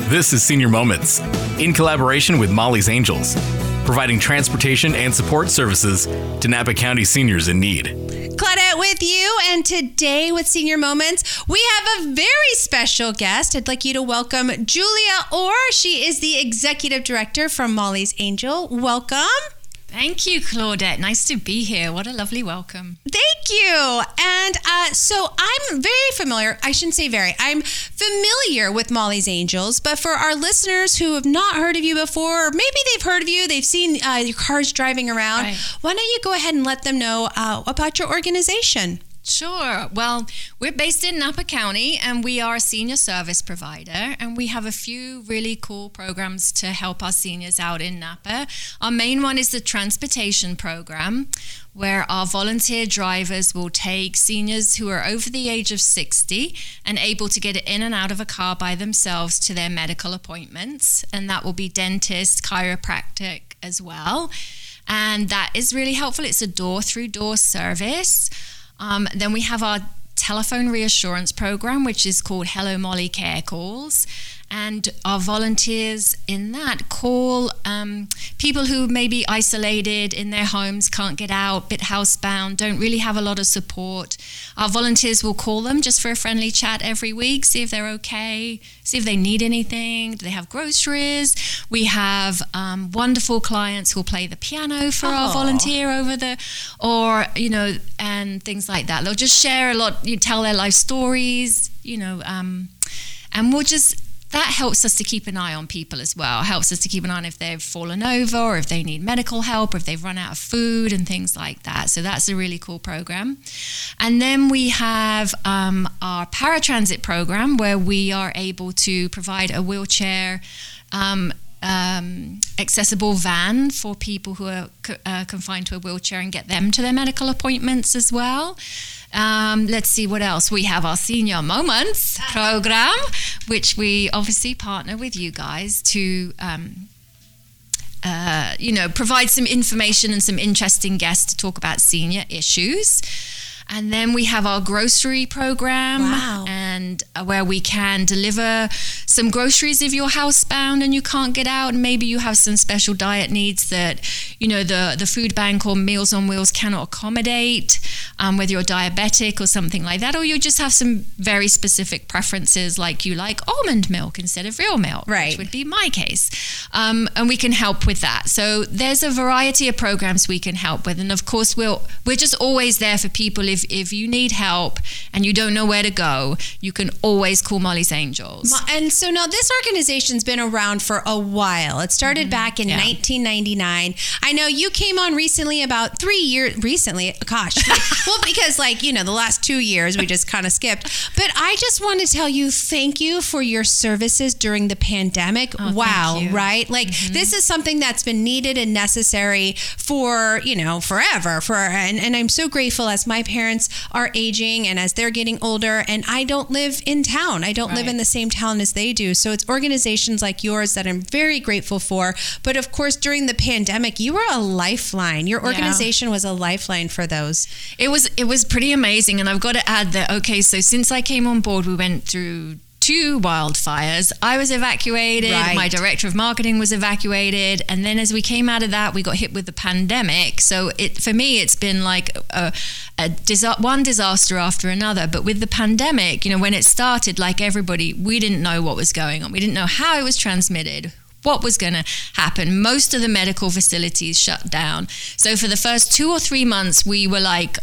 This is Senior Moments, in collaboration with Molly's Angels, providing transportation and support services to Napa County seniors in need. Claudette with you, and today with Senior Moments, we have a very special guest. I'd like you to welcome Julia Orr. She is the Executive Director from Molly's Angel. Welcome. Thank you, Claudette. Nice to be here. What a lovely welcome. Thank you. And so I'm very familiar. I shouldn't say very. I'm familiar with Molly's Angels, but for our listeners who have not heard of you before, or maybe they've heard of you, they've seen your cars driving around, right. Why don't you go ahead and let them know about your organization? Sure. Well, we're based in Napa County, and we are a senior service provider, and we have a few really cool programs to help our seniors out in Napa. Our main one is the transportation program, where our volunteer drivers will take seniors who are over the age of 60 and able to get in and out of a car by themselves to their medical appointments, and that will be dentist, chiropractic as well. And that is really helpful. It's a door-through-door service. Then we have our telephone reassurance program, which is called Hello Molly Care Calls. And our volunteers in that call people who may be isolated in their homes, can't get out, bit housebound, don't really have a lot of support. Our volunteers will call them just for a friendly chat every week, see if they're okay, see if they need anything, do they have groceries. We have wonderful clients who'll play the piano for our volunteer and things like that. They'll just share a lot, tell their life stories, and that helps us to keep an eye on people as well. It helps us to keep an eye on if they've fallen over or if they need medical help or if they've run out of food and things like that. So that's a really cool program. And then we have our paratransit program, where we are able to provide a wheelchair accessible van for people who are confined to a wheelchair and get them to their medical appointments as well. Let's see what else. We have our Senior Moments program, which we obviously partner with you guys to provide some information and some interesting guests to talk about senior issues. And then we have our grocery program, and where we can deliver some groceries if you're housebound and you can't get out, and maybe you have some special diet needs that, the food bank or Meals on Wheels cannot accommodate, whether you're diabetic or something like that, or you just have some very specific preferences, like you like almond milk instead of real milk, right, which would be my case. And we can help with that. So there's a variety of programs we can help with. And of course, we're just always there for people. If you need help and you don't know where to go, you can always call Molly's Angels. And so now this organization's been around for a while. It started back in 1999. I know you came on recently, about 3 years recently. Gosh. Well, because the last 2 years we just kind of skipped. But I just want to tell you, thank you for your services during the pandemic. Wow, right? This is something that's been needed and necessary for, forever. And I'm so grateful as my parents are aging and as they're getting older, and I don't live in town. I don't live in the same town as they do. So it's organizations like yours that I'm very grateful for. But of course, during the pandemic, you were a lifeline. Your organization was a lifeline for those. It was pretty amazing. And I've got to add that, so since I came on board, we went through 2 wildfires. I was evacuated. Right. My director of marketing was evacuated. And then as we came out of that, we got hit with the pandemic. So for me, it's been like one disaster after another. But with the pandemic, when it started, like everybody, we didn't know what was going on. We didn't know how it was transmitted, what was going to happen. Most of the medical facilities shut down. So for the first 2 or 3 months, we were like,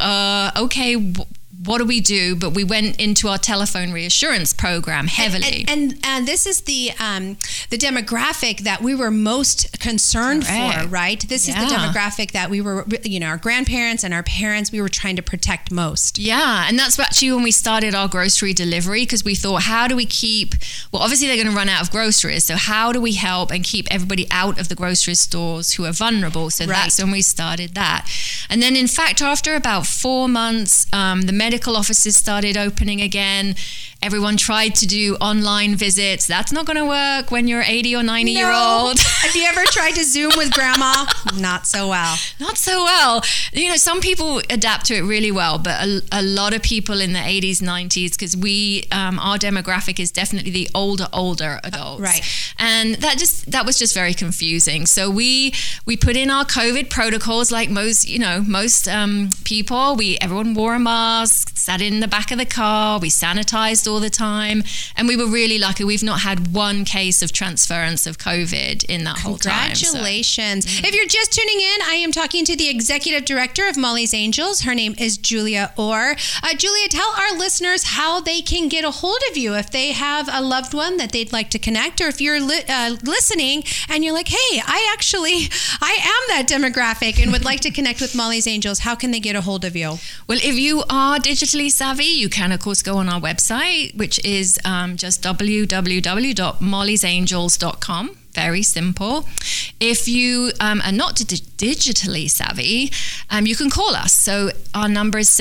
what do we do? But we went into our telephone reassurance program heavily. And this is the demographic that we were most concerned for, right? This is the demographic that we were, our grandparents and our parents, we were trying to protect most. Yeah, and that's actually when we started our grocery delivery, because we thought, how do we obviously they're going to run out of groceries, so how do we help and keep everybody out of the grocery stores who are vulnerable? So that's when we started that. And then in fact, after about 4 months, the medical offices started opening again, Everyone tried to do online visits. That's not going to work when you're 80 or 90-year-old. Have you ever tried to Zoom with grandma? Not so well. Not so well. You know, some people adapt to it really well, but a lot of people in the 80s, 90s, because our demographic is definitely the older adults. Right. And that was just very confusing. So we put in our COVID protocols like most people. Everyone wore a mask, sat in the back of the car, we sanitized all the time, and we were really lucky. We've not had one case of transference of COVID in that whole time. Congratulations. If you're just tuning in, I am talking to the executive director of Molly's Angels. Her name is Julia Orr. Julia, tell our listeners how they can get a hold of you if they have a loved one that they'd like to connect, or if you're listening and you're like, hey, I am that demographic and would like to connect with Molly's Angels. How can they get a hold of you? Well, if you are digitally savvy, you can, of course, go on our website, which is just www.mollysangels.com. Very simple. If you are not digitally savvy, you can call us. So our number is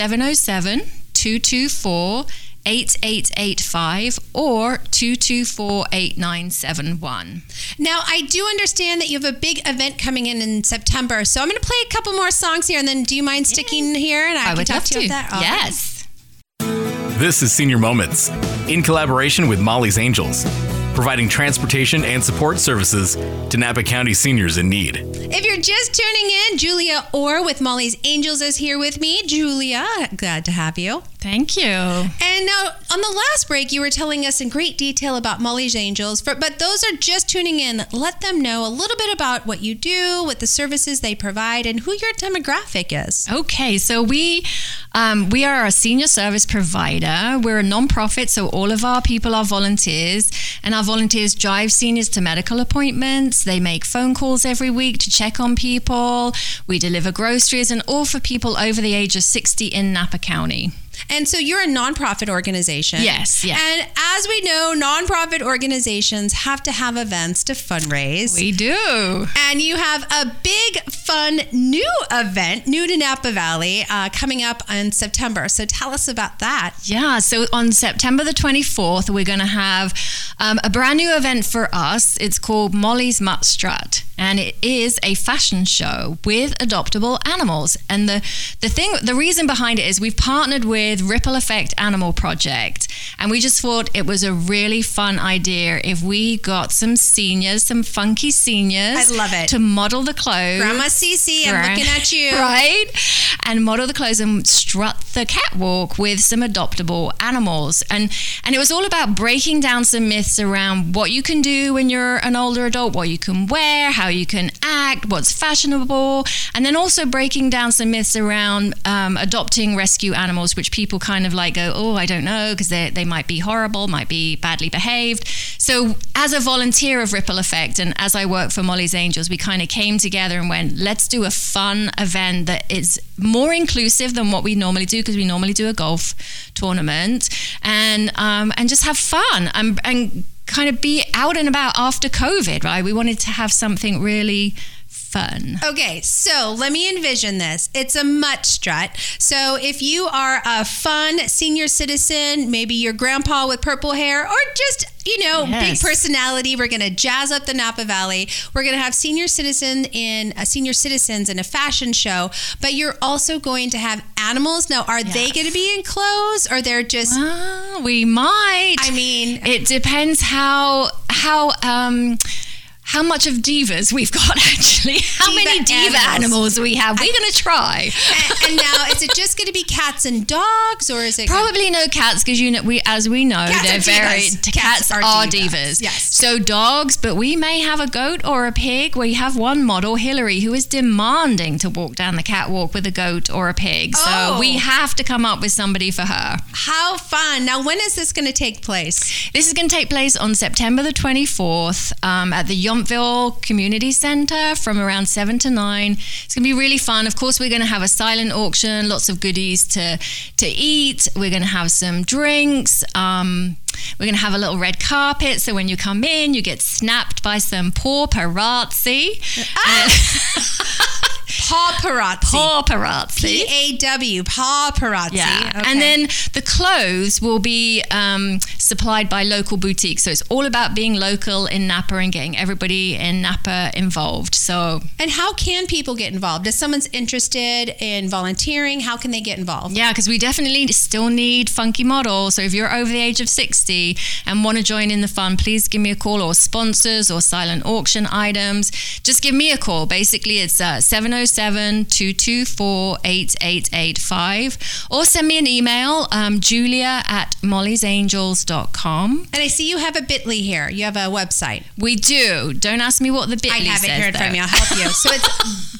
707-224-8885 or 224-8971. Now, I do understand that you have a big event coming in September, so I'm going to play a couple more songs here, and then do you mind sticking here and I can talk to you about that? Yes. This is Senior Moments, in collaboration with Molly's Angels, providing transportation and support services to Napa County seniors in need. If you're just tuning in, Julia Orr with Molly's Angels is here with me. Julia, glad to have you. Thank you. And now, on the last break, you were telling us in great detail about Molly's Angels, but those are just tuning in. Let them know a little bit about what you do, what the services they provide, and who your demographic is. Okay, so we are a senior service provider. We're a nonprofit, so all of our people are volunteers, and our volunteers drive seniors to medical appointments. They make phone calls every week to check on people. We deliver groceries, and all for people over the age of 60 in Napa County. And so you're a nonprofit organization. Yes, yeah. And as we know, nonprofit organizations have to have events to fundraise. We do. And you have a big, fun, new event, new to Napa Valley, coming up in September. So tell us about that. Yeah, so on September the 24th, we're going to have a brand new event for us. It's called Molly's Mutt Strut. And it is a fashion show with adoptable animals. And the reason behind it is we've partnered with Ripple Effect Animal Project. And we just thought it was a really fun idea if we got some seniors, some funky seniors. I love it. To model the clothes. Grandma Cece, I'm looking at you. Right? And model the clothes and strut the catwalk with some adoptable animals. And it was all about breaking down some myths around what you can do when you're an older adult, what you can wear, how you can act, what's fashionable, and then also breaking down some myths around adopting rescue animals, which people kind of like go, oh, I don't know, because they might be horrible, might be badly behaved. So as a volunteer of Ripple Effect and as I work for Molly's Angels, we kind of came together and went, let's do a fun event that is more inclusive than what we normally do, because we normally do a golf tournament, and just have fun and kind of be out and about after COVID, right? We wanted to have something really fun. Okay, so let me envision this. It's a mutt strut. So if you are a fun senior citizen, maybe your grandpa with purple hair, or just, big personality, we're going to jazz up the Napa Valley. We're going to have senior citizens in a fashion show, but you're also going to have animals. Now, are they going to be in clothes, or they're just... we might. I mean... It depends how much of divas we've got, actually. How many diva animals we have. We're going to try. And now, is it just going to be cats and dogs, or is it... Probably no cats, because as we know, cats cats are divas. Yes. So dogs, but we may have a goat or a pig. We have one model, Hillary, who is demanding to walk down the catwalk with a goat or a pig. So we have to come up with somebody for her. How fun. Now, when is this going to take place? This is going to take place on September the 24th at the Yountville Community Center from around 7 to 9. It's going to be really fun. Of course, we're going to have a silent auction, lots of goodies to eat. We're going to have some drinks. We're going to have a little red carpet, so when you come in, you get snapped by some poor paparazzi. Paparazzi. P-A-W, paparazzi. Yeah. Okay. And then the clothes will be supplied by local boutiques. So it's all about being local in Napa and getting everybody in Napa involved. So. And how can people get involved? If someone's interested in volunteering, how can they get involved? Yeah, because we definitely still need funky models. So if you're over the age of 60 and want to join in the fun, please give me a call, or sponsors or silent auction items. Just give me a call. Basically, it's 707-224-8885, or send me an email, julia@mollysangels.com. And I see you have a Bitly here. You have a website. We do. Don't ask me what the Bitly I have it says, here in front of me. I'll help you. So it's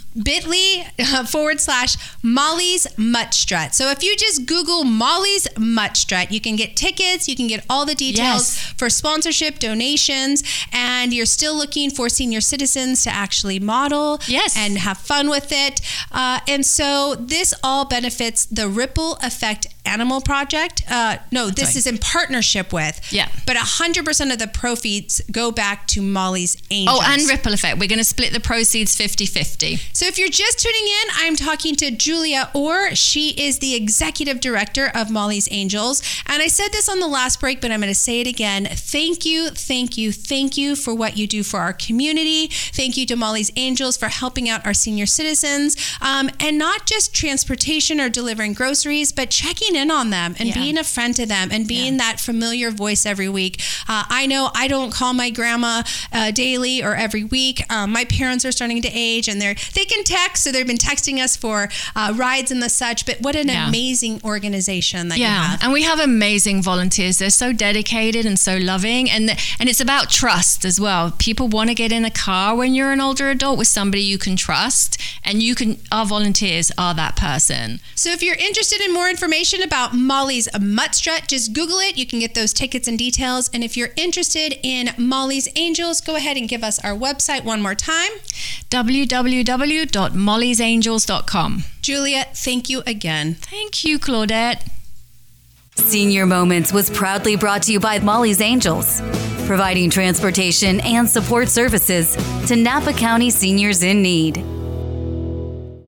bit.ly/Molly's Mutt Strut. So if you just Google Molly's Mutt Strut, you can get tickets, you can get all the details for sponsorship, donations, and you're still looking for senior citizens to actually model and have fun with it. And so this all benefits the Ripple Effect Animal Project. This is in partnership with. Yeah. But 100% of the proceeds go back to Molly's Angels. Oh, and Ripple Effect. We're going to split the proceeds 50-50. So if you're just tuning in, I'm talking to Julia Orr. She is the executive director of Molly's Angels. And I said this on the last break, but I'm going to say it again. Thank you, thank you, thank you for what you do for our community. Thank you to Molly's Angels for helping out our senior citizens. And not just transportation or delivering groceries, but checking in on them and being a friend to them and being that familiar voice every week. I know I don't call my grandma daily or every week. My parents are starting to age, and they can text, so they've been texting us for rides and the such. But what an amazing organization that you have. And we have amazing volunteers. They're so dedicated and so loving, and it's about trust as well. People want to get in a car when you're an older adult with somebody you can trust, and our volunteers are that person. So if you're interested in more information about Molly's Mutt Strut, just Google it. You can get those tickets and details. And if you're interested in Molly's Angels, go ahead and give us our website one more time. www.mollysangels.com. Julia, thank you again. Thank you, Claudette. Senior Moments was proudly brought to you by Molly's Angels, providing transportation and support services to Napa County seniors in need.